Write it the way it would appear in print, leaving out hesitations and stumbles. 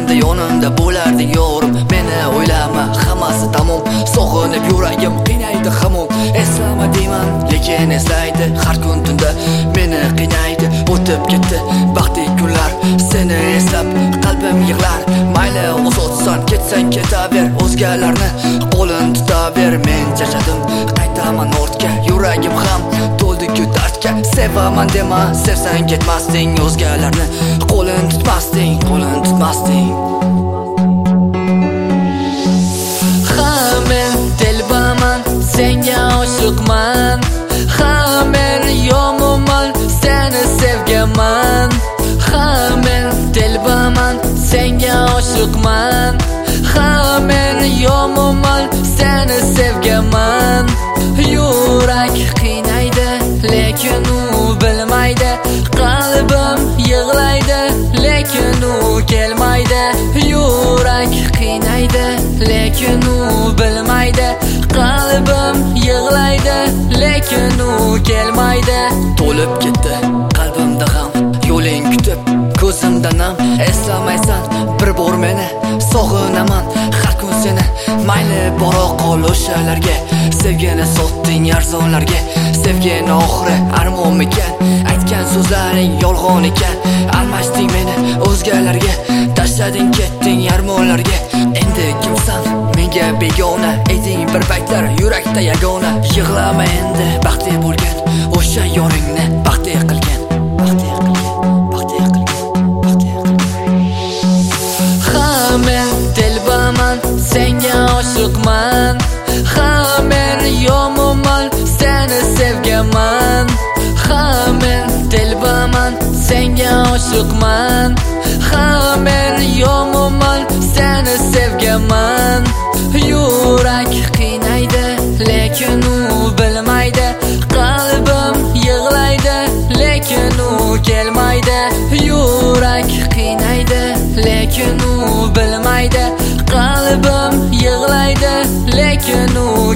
Ko'nglimda yonimda bo'lardi yorim. Meni o'ylama, hammasi tamom. Sog'inib yuragim qiynaydi hamon. Eslama deyman, lekin eslaydi har kun tunda meni qiynaydi. O'tib ketdi baxtli kunlar, seni eslab qalbim yig'lar. Mayli o'zotsan, ketsang ketaver, o'zgalarni qo'lin tutaver. Men charchadim, qaytaman ortga, yuragim ham to'ldi-ku dardga. Sevaman dema, sevsang ketmasding, o'zgalarni qo'lin tutmasding, qo'lin tutmasding. Ha, men telbaman, senga oshiqman. Ha, men yomonman, seni sevgaman. Ha, men telbaman, senga oshiqman. Ha, men yomonman, seni sevgaman. Yurak qiynaydi, lekin u bilmaydi. Qalbim yig'laydi, lekin u kelmaydi. Yurak qiynaydi, lekin u bilmaydi. Qalbim yig'laydi, lekin u kelmaydi. To'lib ketdi qalbimda g'am, yo'ling kutib ko'zimda nam. Eslamaysan bir bor meni, sog'inaman har kun seni. Mayli bora qol o'shalarga, sevgini sotding arzonlarga. Sevgini oxiri armonmikan, aytgan so'zlaring yolg'on ekan. Almashding meni o'zgalarga, tashlading ketding armonlarga. Endi kimsan menga begona, eding bir paytlar yurakda yagona. Yig'lama endi baxtli bo'lgan o'sha yoringni baxtli qilgan, baxtli qilgan, baxtli qilgan, baxtli qilgan. Ha, men telbaman, senga oshiqman. Ha, men yomonman, seni sevgaman. Ha, men telbaman, senga oshiqman. Ha, men yomonman, seni sevgaman. Yurak qiynaydi, lekin u bilmaydi. Qalbim yig'laydi, lekin u kelmaydi. Yurak qiynaydi, lekin u bilmaydi. Qalbim yig'laydi, lekin u